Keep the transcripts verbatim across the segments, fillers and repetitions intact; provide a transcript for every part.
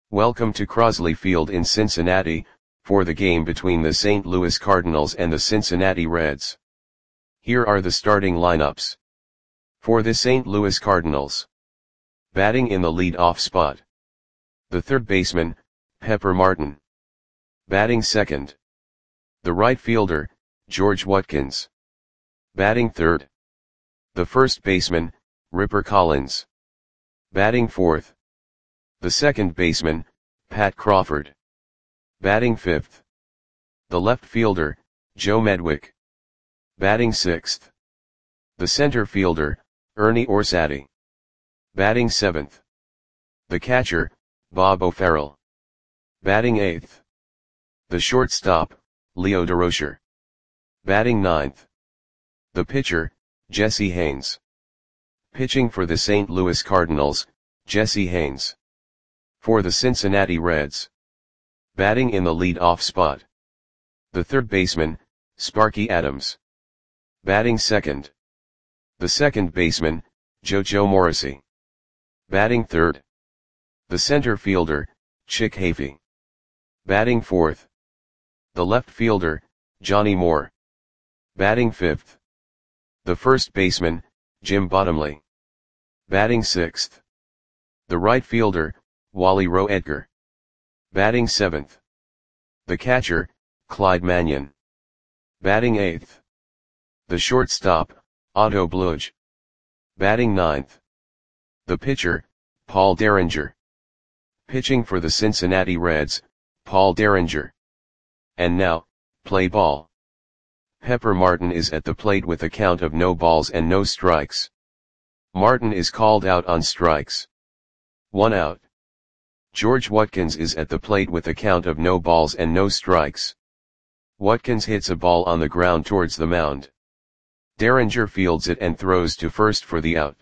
Welcome to Crosley Field in Cincinnati, for the game between the Saint Louis Cardinals and the Cincinnati Reds. Here are the starting lineups. For the Saint Louis Cardinals. Batting in the lead-off spot. The third baseman, Pepper Martin. Batting second. The right fielder, George Watkins. Batting third. The first baseman, Ripper Collins. Batting fourth. The second baseman, Pat Crawford. Batting fifth. The left fielder, Joe Medwick. Batting sixth. The center fielder, Ernie Orsatti. Batting seventh. The catcher, Bob O'Farrell. Batting eighth. The shortstop, Leo Durocher. Batting ninth. The pitcher, Jesse Haynes. Pitching for the Saint Louis Cardinals, Jesse Haynes. For the Cincinnati Reds. Batting in the lead-off spot. The third baseman, Sparky Adams. Batting second. The second baseman, JoJo Morrissey. Batting third. The center fielder, Chick Hafey. Batting fourth. The left fielder, Johnny Moore. Batting fifth. The first baseman, Jim Bottomley. Batting sixth. The right fielder, Wally Roe Edgar. Batting seventh. The catcher, Clyde Mannion. Batting eighth. The shortstop, Otto Bluge. Batting ninth. The pitcher, Paul Derringer. Pitching for the Cincinnati Reds, Paul Derringer. And now, play ball. Pepper Martin is at the plate with a count of no balls and no strikes. Martin is called out on strikes. One out. George Watkins is at the plate with a count of no balls and no strikes. Watkins hits a ball on the ground towards the mound. Derringer fields it and throws to first for the out.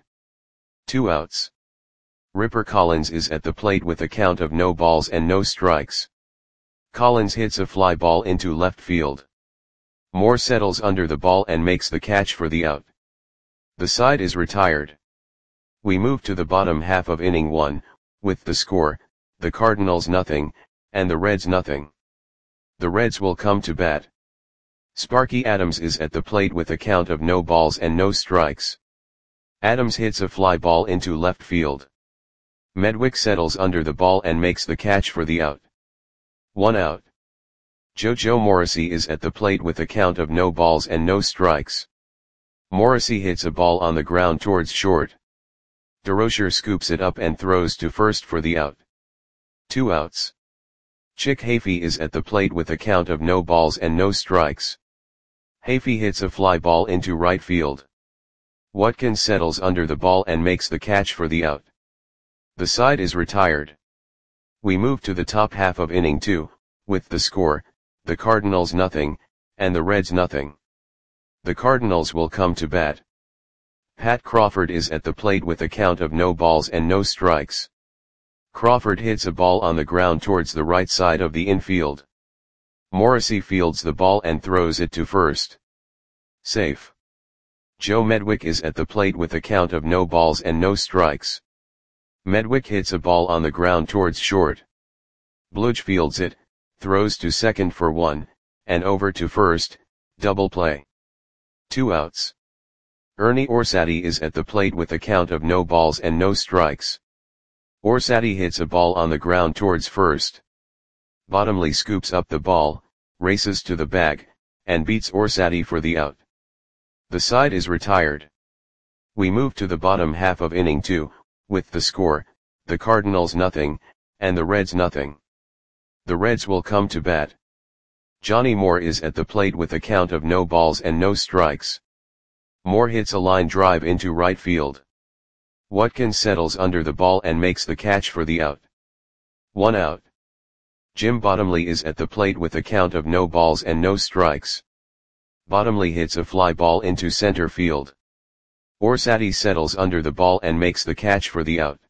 Two outs. Ripper Collins is at the plate with a count of no balls and no strikes. Collins hits a fly ball into left field. Moore settles under the ball and makes the catch for the out. The side is retired. We move to the bottom half of inning one, with the score, the Cardinals nothing, and the Reds nothing. The Reds will come to bat. Sparky Adams is at the plate with a count of no balls and no strikes. Adams hits a fly ball into left field. Medwick settles under the ball and makes the catch for the out. One out. JoJo Morrissey is at the plate with a count of no balls and no strikes. Morrissey hits a ball on the ground towards short. Durocher scoops it up and throws to first for the out. Two outs. Chick Hafey is at the plate with a count of no balls and no strikes. Hafey hits a fly ball into right field. Watkins settles under the ball and makes the catch for the out. The side is retired. We move to the top half of inning two, with the score, the Cardinals nothing, and the Reds nothing. The Cardinals will come to bat. Pat Crawford is at the plate with a count of no balls and no strikes. Crawford hits a ball on the ground towards the right side of the infield. Morrissey fields the ball and throws it to first. Safe. Joe Medwick is at the plate with a count of no balls and no strikes. Medwick hits a ball on the ground towards short. Bluge fields it, throws to second for one, and over to first, double play. Two outs. Ernie Orsatti is at the plate with a count of no balls and no strikes. Orsatti hits a ball on the ground towards first. Bottomley scoops up the ball, races to the bag, and beats Orsatti for the out. The side is retired. We move to the bottom half of inning two, with the score, the Cardinals nothing, and the Reds nothing. The Reds will come to bat. Johnny Moore is at the plate with a count of no balls and no strikes. Moore hits a line drive into right field. Watkins settles under the ball and makes the catch for the out. One out. Jim Bottomley is at the plate with a count of no balls and no strikes. Bottomley hits a fly ball into center field. Orsatti settles under the ball and makes the catch for the out.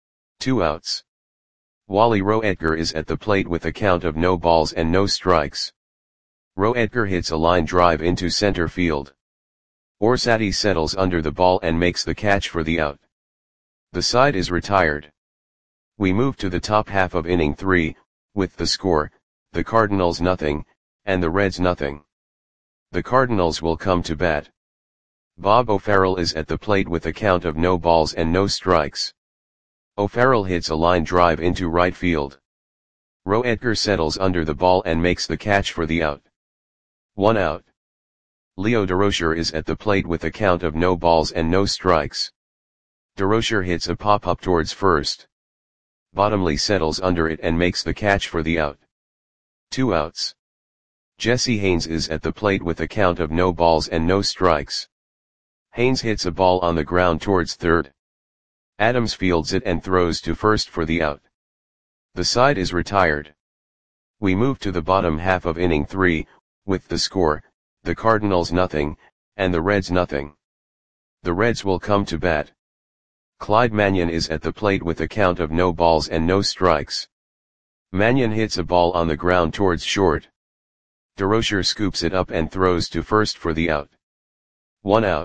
Two outs. Wally Roe Edgar is at the plate with a count of no balls and no strikes. Roe Edgar hits a line drive into center field. Orsatti settles under the ball and makes the catch for the out. The side is retired. We move to the top half of inning three, with the score, the Cardinals nothing, and the Reds nothing. The Cardinals will come to bat. Bob O'Farrell is at the plate with a count of no balls and no strikes. O'Farrell hits a line drive into right field. Roe Edgar settles under the ball and makes the catch for the out. One out. Leo Durocher is at the plate with a count of no balls and no strikes. Durocher hits a pop-up towards first. Bottomley settles under it and makes the catch for the out. Two outs. Jesse Haynes is at the plate with a count of no balls and no strikes. Haynes hits a ball on the ground towards third. Adams fields it and throws to first for the out. The side is retired. We move to the bottom half of inning three, with the score, the Cardinals nothing, and the Reds nothing. The Reds will come to bat. Clyde Mannion is at the plate with a count of no balls and no strikes. Mannion hits a ball on the ground towards short. Durocher scoops it up and throws to first for the out. One out.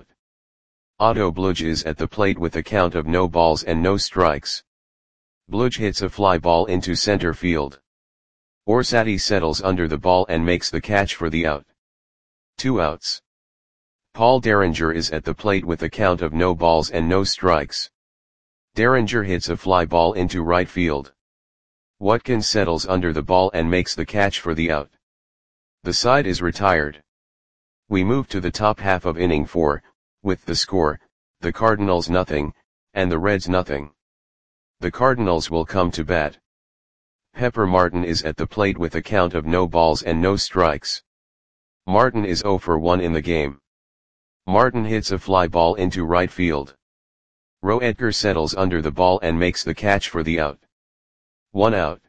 Otto Bludge is at the plate with a count of no balls and no strikes. Bludge hits a fly ball into center field. Orsatti settles under the ball and makes the catch for the out. Two outs. Paul Derringer is at the plate with a count of no balls and no strikes. Derringer hits a fly ball into right field. Watkins settles under the ball and makes the catch for the out. The side is retired. We move to the top half of inning four, with the score, the Cardinals nothing, and the Reds nothing. The Cardinals will come to bat. Pepper Martin is at the plate with a count of no balls and no strikes. Martin is oh for one in the game. Martin hits a fly ball into right field. Roe Edgar settles under the ball and makes the catch for the out. One out.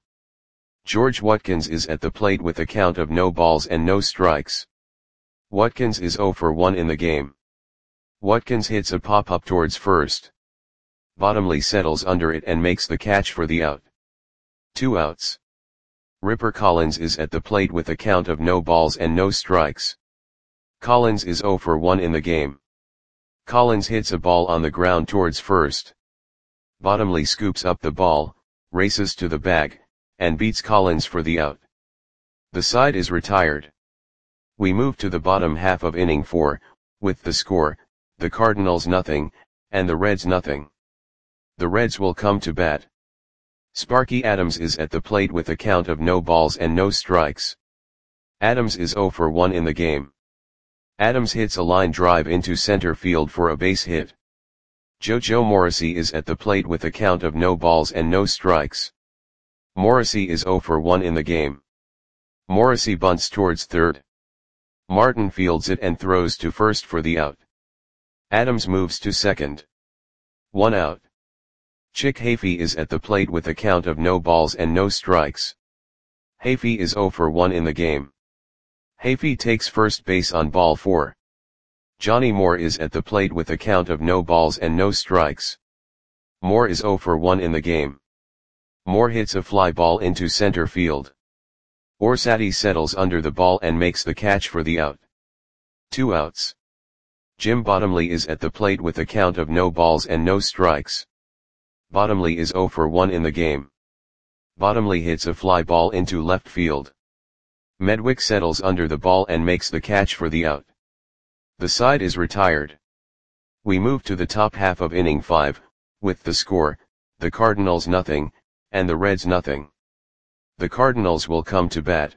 George Watkins is at the plate with a count of no balls and no strikes. Watkins is oh for one in the game. Watkins hits a pop-up towards first. Bottomley settles under it and makes the catch for the out. Two outs. Ripper Collins is at the plate with a count of no balls and no strikes. Collins is oh for one in the game. Collins hits a ball on the ground towards first. Bottomley scoops up the ball, races to the bag, and beats Collins for the out. The side is retired. We move to the bottom half of inning four, with the score, the Cardinals nothing, and the Reds nothing. The Reds will come to bat. Sparky Adams is at the plate with a count of no balls and no strikes. Adams is oh for one in the game. Adams hits a line drive into center field for a base hit. JoJo Morrissey is at the plate with a count of no balls and no strikes. Morrissey is oh for one in the game. Morrissey bunts towards third. Martin fields it and throws to first for the out. Adams moves to second. One out. Chick Hafey is at the plate with a count of no balls and no strikes. Hafey is oh for one in the game. Hafey takes first base on ball four. Johnny Moore is at the plate with a count of no balls and no strikes. Moore is oh for one in the game. Moore hits a fly ball into center field. Orsatti settles under the ball and makes the catch for the out. Two outs. Jim Bottomley is at the plate with a count of no balls and no strikes. Bottomley is oh for one in the game. Bottomley hits a fly ball into left field. Medwick settles under the ball and makes the catch for the out. The side is retired. We move to the top half of inning five, with the score, the Cardinals nothing, and the Reds nothing. The Cardinals will come to bat.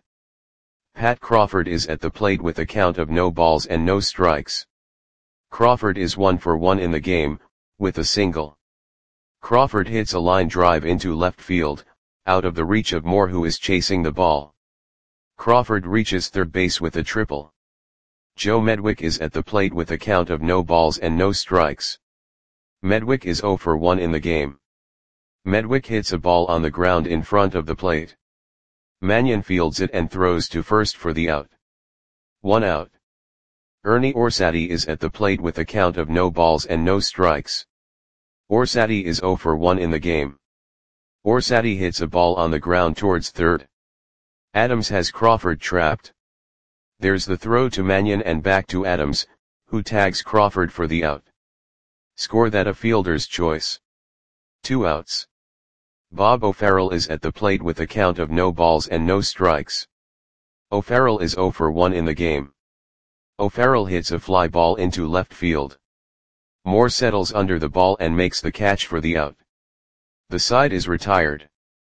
Pat Crawford is at the plate with a count of no balls and no strikes. Crawford is one for one in the game, with a single. Crawford hits a line drive into left field, out of the reach of Moore who is chasing the ball. Crawford reaches third base with a triple. Joe Medwick is at the plate with a count of no balls and no strikes. Medwick is oh for one in the game. Medwick hits a ball on the ground in front of the plate. Mannion fields it and throws to first for the out. One out. Ernie Orsatti is at the plate with a count of no balls and no strikes. Orsatti is oh for one in the game. Orsatti hits a ball on the ground towards third. Adams has Crawford trapped. There's the throw to Mannion and back to Adams, who tags Crawford for the out. Score that a fielder's choice. Two outs. Bob O'Farrell is at the plate with a count of no balls and no strikes. O'Farrell is zero for one in the game. O'Farrell hits a fly ball into left field. Moore settles under the ball and makes the catch for the out. The side is retired.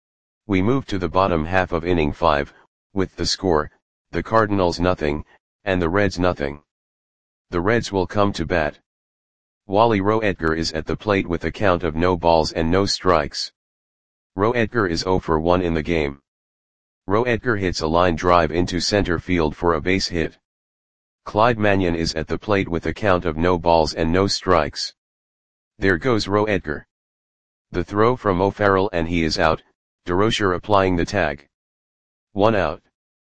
We move to the bottom half of inning five, with the score, the Cardinals nothing, and the Reds nothing. The Reds will come to bat. Wally Roe Edgar is at the plate with a count of no balls and no strikes. Roe Edgar is zero for one in the game. Roe Edgar hits a line drive into center field for a base hit. Clyde Mannion is at the plate with a count of no balls and no strikes. There goes Roe Edgar. The throw from O'Farrell and he is out, DeRocher applying the tag. One out.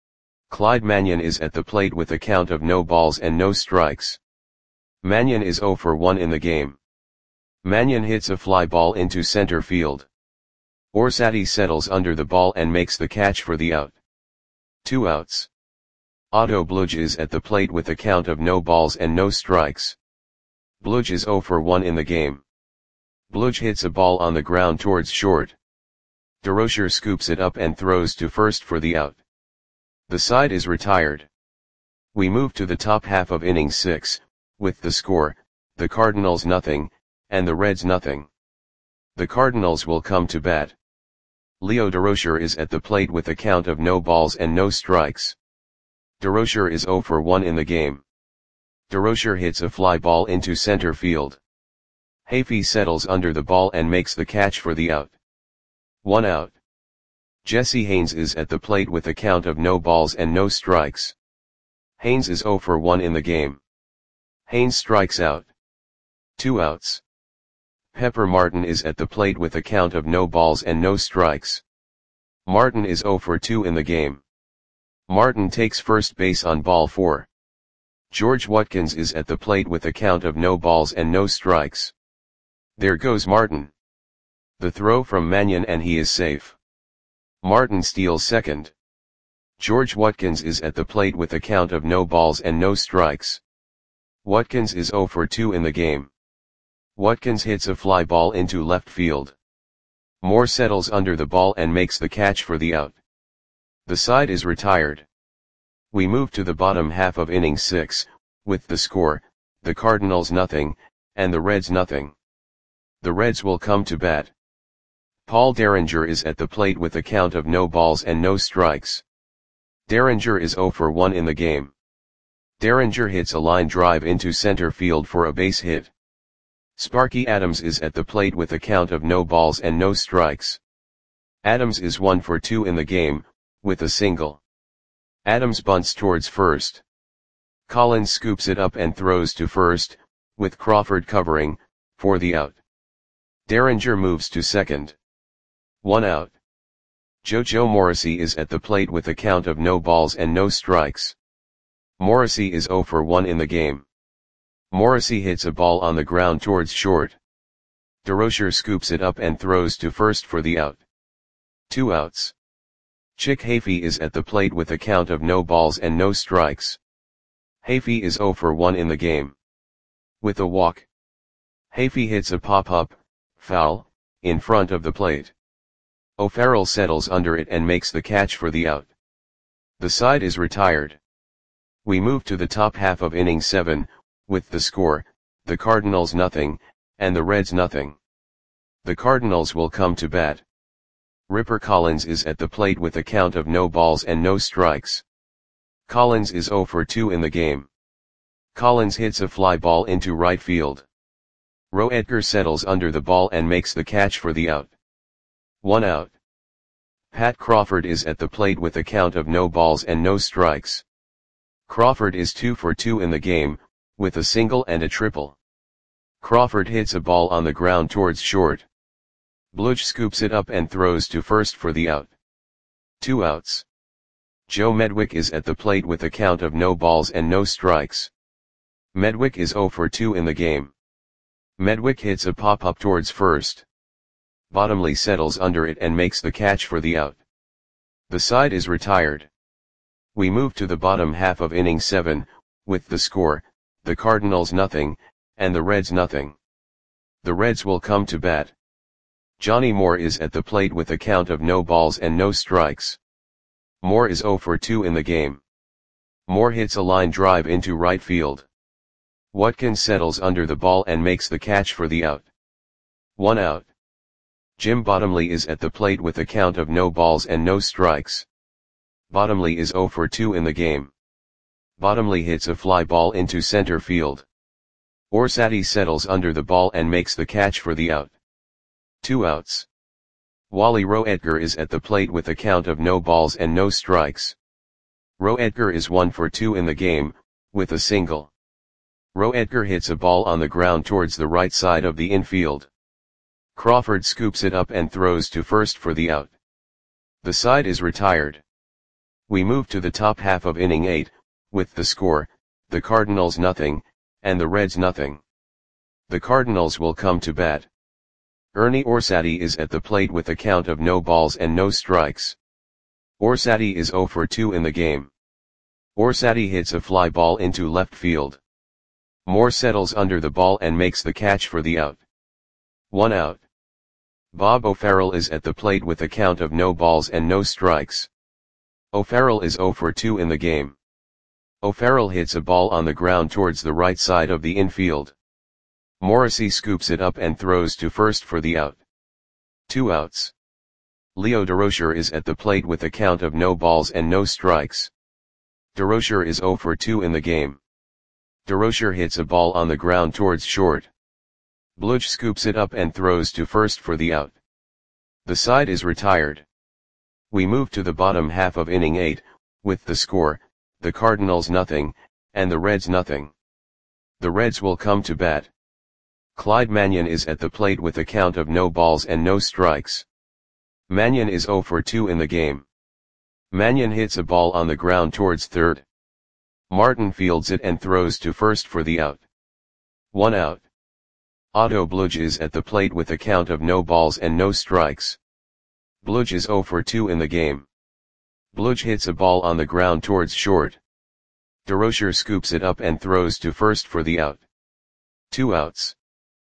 Clyde Mannion is at the plate with a count of no balls and no strikes. Mannion is zero for one in the game. Mannion hits a fly ball into center field. Orsatti settles under the ball and makes the catch for the out. Two outs. Otto Bludge is at the plate with a count of no balls and no strikes. Bludge is zero for one in the game. Bludge hits a ball on the ground towards short. DeRocher scoops it up and throws to first for the out. The side is retired. We move to the top half of inning six, with the score, the Cardinals nothing, and the Reds nothing. The Cardinals will come to bat. Leo DeRocher is at the plate with a count of no balls and no strikes. DeRocher is zero for one in the game. DeRocher hits a fly ball into center field. Hafey settles under the ball and makes the catch for the out. One out. Jesse Haynes is at the plate with a count of no balls and no strikes. Haynes is zero for one in the game. Haynes strikes out. Two outs. Pepper Martin is at the plate with a count of no balls and no strikes. Martin is zero for two in the game. Martin takes first base on ball four. George Watkins is at the plate with a count of no balls and no strikes. There goes Martin. The throw from Mannion and he is safe. Martin steals second. George Watkins is at the plate with a count of no balls and no strikes. Watkins is zero for two in the game. Watkins hits a fly ball into left field. Moore settles under the ball and makes the catch for the out. The side is retired. We move to the bottom half of inning six, with the score, the Cardinals nothing, and the Reds nothing. The Reds will come to bat. Paul Derringer is at the plate with a count of no balls and no strikes. Derringer is zero for one in the game. Derringer hits a line drive into center field for a base hit. Sparky Adams is at the plate with a count of no balls and no strikes. Adams is one for two in the game, with a single. Adams bunts towards first. Collins scoops it up and throws to first, with Crawford covering, for the out. Derringer moves to second. One out. JoJo Morrissey is at the plate with a count of no balls and no strikes. Morrissey is zero for one in the game. Morrissey hits a ball on the ground towards short. DeRocher scoops it up and throws to first for the out. Two outs. Chick Hafey is at the plate with a count of no balls and no strikes. Hafey is zero for one in the game. With a walk. Hafey hits a pop-up, foul, in front of the plate. O'Farrell settles under it and makes the catch for the out. The side is retired. We move to the top half of inning seven, with the score, the Cardinals nothing, and the Reds nothing. The Cardinals will come to bat. Ripper Collins is at the plate with a count of no balls and no strikes. Collins is zero for two in the game. Collins hits a fly ball into right field. Roe Edgar settles under the ball and makes the catch for the out. One out. Pat Crawford is at the plate with a count of no balls and no strikes. Crawford is two for two in the game, with a single and a triple. Crawford hits a ball on the ground towards short. Bludge scoops it up and throws to first for the out. Two outs. Joe Medwick is at the plate with a count of no balls and no strikes. Medwick is zero for two in the game. Medwick hits a pop-up towards first. Bottomley settles under it and makes the catch for the out. The side is retired. We move to the bottom half of inning seven, with the score, the Cardinals nothing, and the Reds nothing. The Reds will come to bat. Johnny Moore is at the plate with a count of no balls and no strikes. Moore is oh for two in the game. Moore hits a line drive into right field. Watkins settles under the ball and makes the catch for the out. One out. Jim Bottomley is at the plate with a count of no balls and no strikes. Bottomley is oh for two in the game. Bottomley hits a fly ball into center field. Orsatti settles under the ball and makes the catch for the out. Two outs. Wally Roedger is at the plate with a count of no balls and no strikes. Roedger is one for two in the game, with a single. Roedger hits a ball on the ground towards the right side of the infield. Crawford scoops it up and throws to first for the out. The side is retired. We move to the top half of inning eight, with the score, the Cardinals nothing, and the Reds nothing. The Cardinals will come to bat. Ernie Orsatti is at the plate with a count of no balls and no strikes. Orsatti is oh for two in the game. Orsatti hits a fly ball into left field. Moore settles under the ball and makes the catch for the out. One out. Bob O'Farrell is at the plate with a count of no balls and no strikes. O'Farrell is oh for two in the game. O'Farrell hits a ball on the ground towards the right side of the infield. Morrissey scoops it up and throws to first for the out. Two outs. Leo Durocher is at the plate with a count of no balls and no strikes. Durocher is oh for two in the game. Durocher hits a ball on the ground towards short. Bludge scoops it up and throws to first for the out. The side is retired. We move to the bottom half of inning eight, with the score, the Cardinals nothing, and the Reds nothing. The Reds will come to bat. Clyde Mannion is at the plate with a count of no balls and no strikes. Mannion is oh for two in the game. Mannion hits a ball on the ground towards third. Martin fields it and throws to first for the out. One out. Otto Bludge is at the plate with a count of no balls and no strikes. Bludge is oh for two in the game. Bludge hits a ball on the ground towards short. Durocher scoops it up and throws to first for the out. Two outs.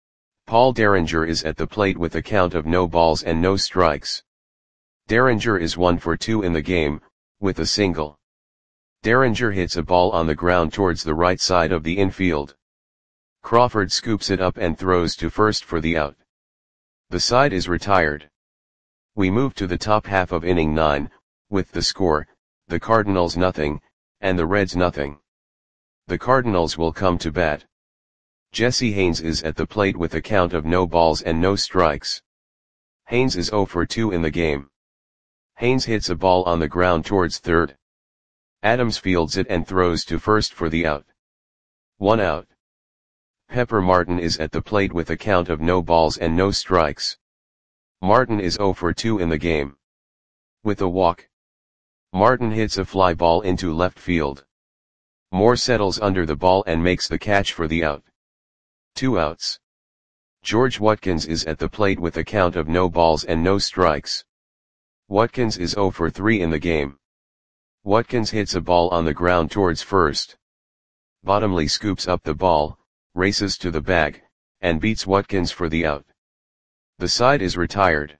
Paul Derringer is at the plate with a count of no balls and no strikes. Derringer is one for two in the game, with a single. Derringer hits a ball on the ground towards the right side of the infield. Crawford scoops it up and throws to first for the out. The side is retired. We move to the top half of inning nine, with the score, the Cardinals nothing, and the Reds nothing. The Cardinals will come to bat. Jesse Haynes is at the plate with a count of no balls and no strikes. Haynes is oh for two in the game. Haynes hits a ball on the ground towards third. Adams fields it and throws to first for the out. One out. Pepper Martin is at the plate with a count of no balls and no strikes. Martin is oh for two in the game. With a walk. Martin hits a fly ball into left field. Moore settles under the ball and makes the catch for the out. Two outs. George Watkins is at the plate with a count of no balls and no strikes. Watkins is oh for three in the game. Watkins hits a ball on the ground towards first. Bottomley scoops up the ball, races to the bag, and beats Watkins for the out. The side is retired.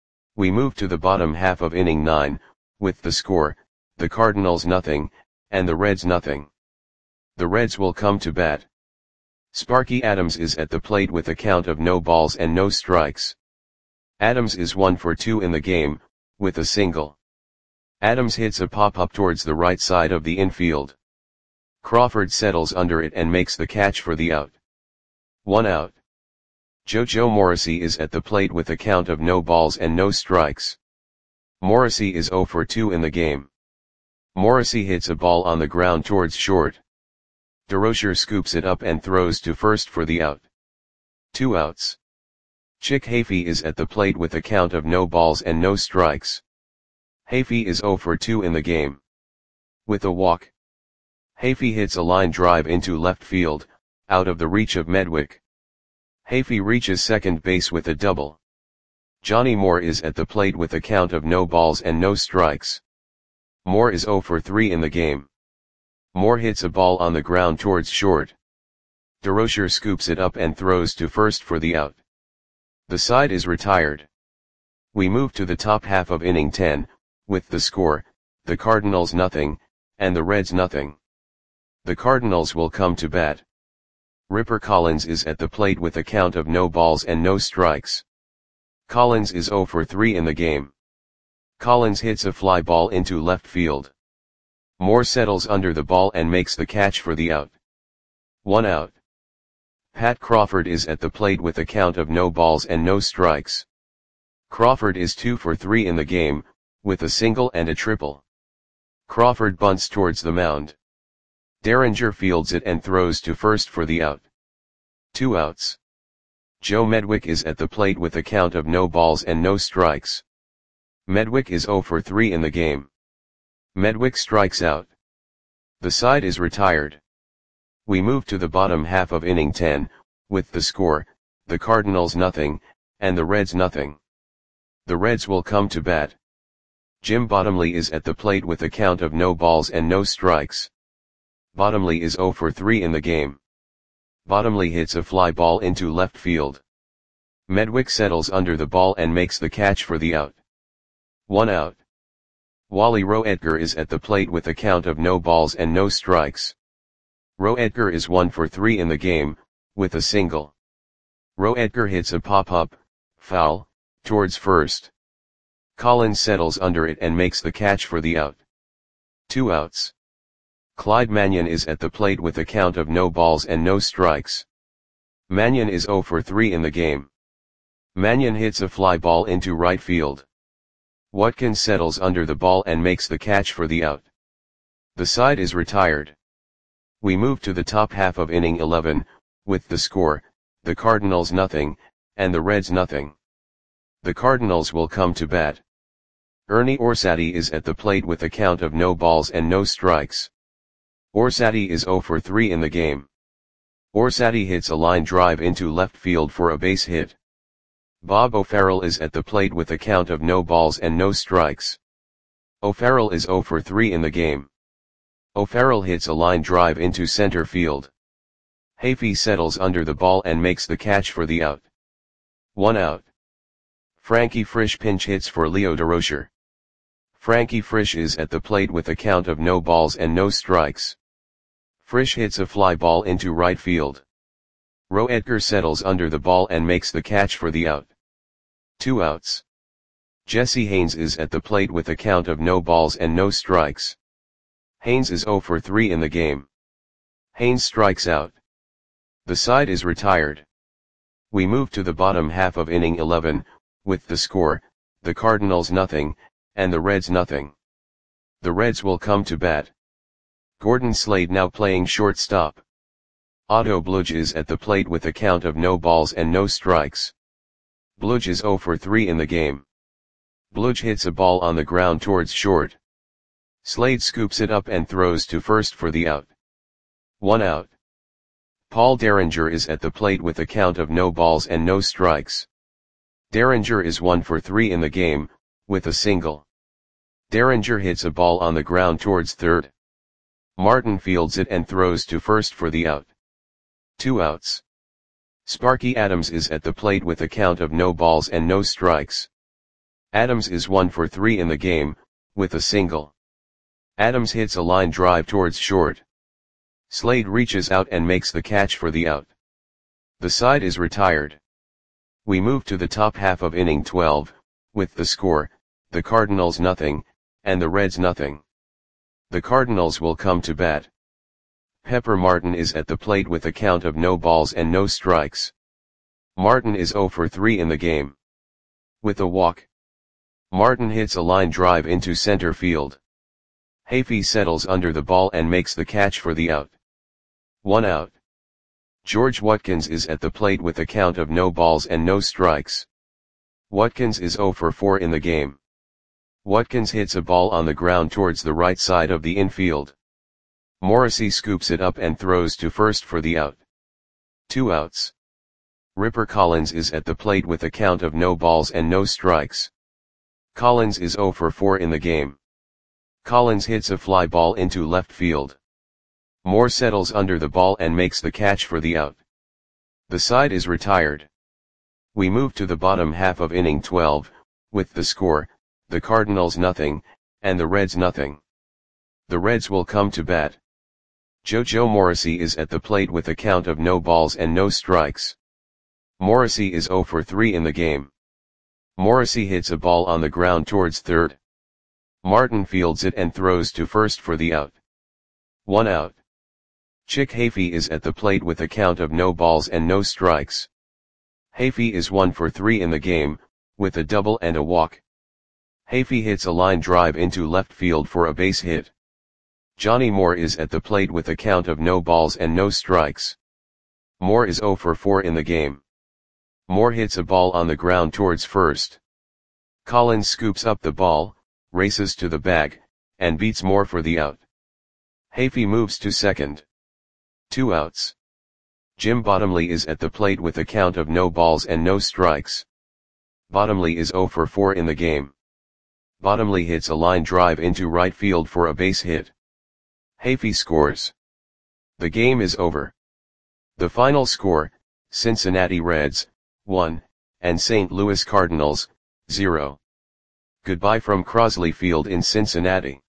We move to the bottom half of inning nine, with the score, the Cardinals nothing, and the Reds nothing. The Reds will come to bat. Sparky Adams is at the plate with a count of no balls and no strikes. Adams is one for two in the game, with a single. Adams hits a pop-up towards the right side of the infield. Crawford settles under it and makes the catch for the out. One out. JoJo Morrissey is at the plate with a count of no balls and no strikes. Morrissey is oh for two in the game. Morrissey hits a ball on the ground towards short. Durocher scoops it up and throws to first for the out. Two outs. Chick Hafey is at the plate with a count of no balls and no strikes. Hafey is oh for two in the game. With a walk. Hafey hits a line drive into left field, out of the reach of Medwick. Hafey reaches second base with a double. Johnny Moore is at the plate with a count of no balls and no strikes. Moore is oh for three in the game. Moore hits a ball on the ground towards short. Durocher scoops it up and throws to first for the out. The side is retired. We move to the top half of inning ten, with the score, the Cardinals nothing, and the Reds nothing. The Cardinals will come to bat. Ripper Collins is at the plate with a count of no balls and no strikes. Collins is oh for three in the game. Collins hits a fly ball into left field. Moore settles under the ball and makes the catch for the out. One out. Pat Crawford is at the plate with a count of no balls and no strikes. Crawford is two for three in the game, with a single and a triple. Crawford bunts towards the mound. Derringer fields it and throws to first for the out. Two outs. Joe Medwick is at the plate with a count of no balls and no strikes. Medwick is oh for three in the game. Medwick strikes out. The side is retired. We move to the bottom half of inning ten, with the score, the Cardinals nothing, and the Reds nothing. The Reds will come to bat. Jim Bottomley is at the plate with a count of no balls and no strikes. Bottomley is oh for three in the game. Bottomley hits a fly ball into left field. Medwick settles under the ball and makes the catch for the out. One out. Wally Roedger is at the plate with a count of no balls and no strikes. Roedger is one for three in the game, with a single. Roedger hits a pop-up, foul, towards first. Collins settles under it and makes the catch for the out. Two outs. Clyde Mannion is at the plate with a count of no balls and no strikes. Mannion is oh for three in the game. Mannion hits a fly ball into right field. Watkins settles under the ball and makes the catch for the out. The side is retired. We move to the top half of inning eleven, with the score, the Cardinals nothing, and the Reds nothing. The Cardinals will come to bat. Ernie Orsatti is at the plate with a count of no balls and no strikes. Orsatti is oh for three in the game. Orsatti hits a line drive into left field for a base hit. Bob O'Farrell is at the plate with a count of no balls and no strikes. O'Farrell is oh for three in the game. O'Farrell hits a line drive into center field. Hafey settles under the ball and makes the catch for the out. One out. Frankie Frisch pinch hits for Leo Durocher. Frankie Frisch is at the plate with a count of no balls and no strikes. Frisch hits a fly ball into right field. Roedger settles under the ball and makes the catch for the out. Two outs. Jesse Haynes is at the plate with a count of no balls and no strikes. Haynes is oh for three in the game. Haynes strikes out. The side is retired. We move to the bottom half of inning eleven, with the score, the Cardinals nothing, and the Reds nothing. The Reds will come to bat. Gordon Slade now playing shortstop. Otto Bludge is at the plate with a count of no balls and no strikes. Bludge is oh for three in the game. Bludge hits a ball on the ground towards short. Slade scoops it up and throws to first for the out. One out. Paul Derringer is at the plate with a count of no balls and no strikes. Derringer is one for three in the game, with a single. Derringer hits a ball on the ground towards third. Martin fields it and throws to first for the out. Two outs. Sparky Adams is at the plate with a count of no balls and no strikes. Adams is one for three in the game, with a single. Adams hits a line drive towards short. Slade reaches out and makes the catch for the out. The side is retired. We move to the top half of inning twelve, with the score, the Cardinals nothing, and the Reds nothing. The Cardinals will come to bat. Pepper Martin is at the plate with a count of no balls and no strikes. Martin is oh for three in the game. With a walk. Martin hits a line drive into center field. Hafey settles under the ball and makes the catch for the out. One out. George Watkins is at the plate with a count of no balls and no strikes. Watkins is oh for four in the game. Watkins hits a ball on the ground towards the right side of the infield. Morrissey scoops it up and throws to first for the out. Two outs. Ripper Collins is at the plate with a count of no balls and no strikes. Collins is oh for four in the game. Collins hits a fly ball into left field. Moore settles under the ball and makes the catch for the out. The side is retired. We move to the bottom half of inning twelve, with the score, the Cardinals nothing, and the Reds nothing. The Reds will come to bat. JoJo Morrissey is at the plate with a count of no balls and no strikes. Morrissey is zero for three in the game. Morrissey hits a ball on the ground towards third. Martin fields it and throws to first for the out. One out. Chick Hafey is at the plate with a count of no balls and no strikes. Hafey is one for three in the game, with a double and a walk. Hafey hits a line drive into left field for a base hit. Johnny Moore is at the plate with a count of no balls and no strikes. Moore is zero for four in the game. Moore hits a ball on the ground towards first. Collins scoops up the ball, races to the bag, and beats Moore for the out. Hafey moves to second. Two outs. Jim Bottomley is at the plate with a count of no balls and no strikes. Bottomley is zero for four in the game. Bottomley hits a line drive into right field for a base hit. Hafey scores. The game is over. The final score, Cincinnati Reds, one, and Saint Louis Cardinals, zero. Goodbye from Crosley Field in Cincinnati.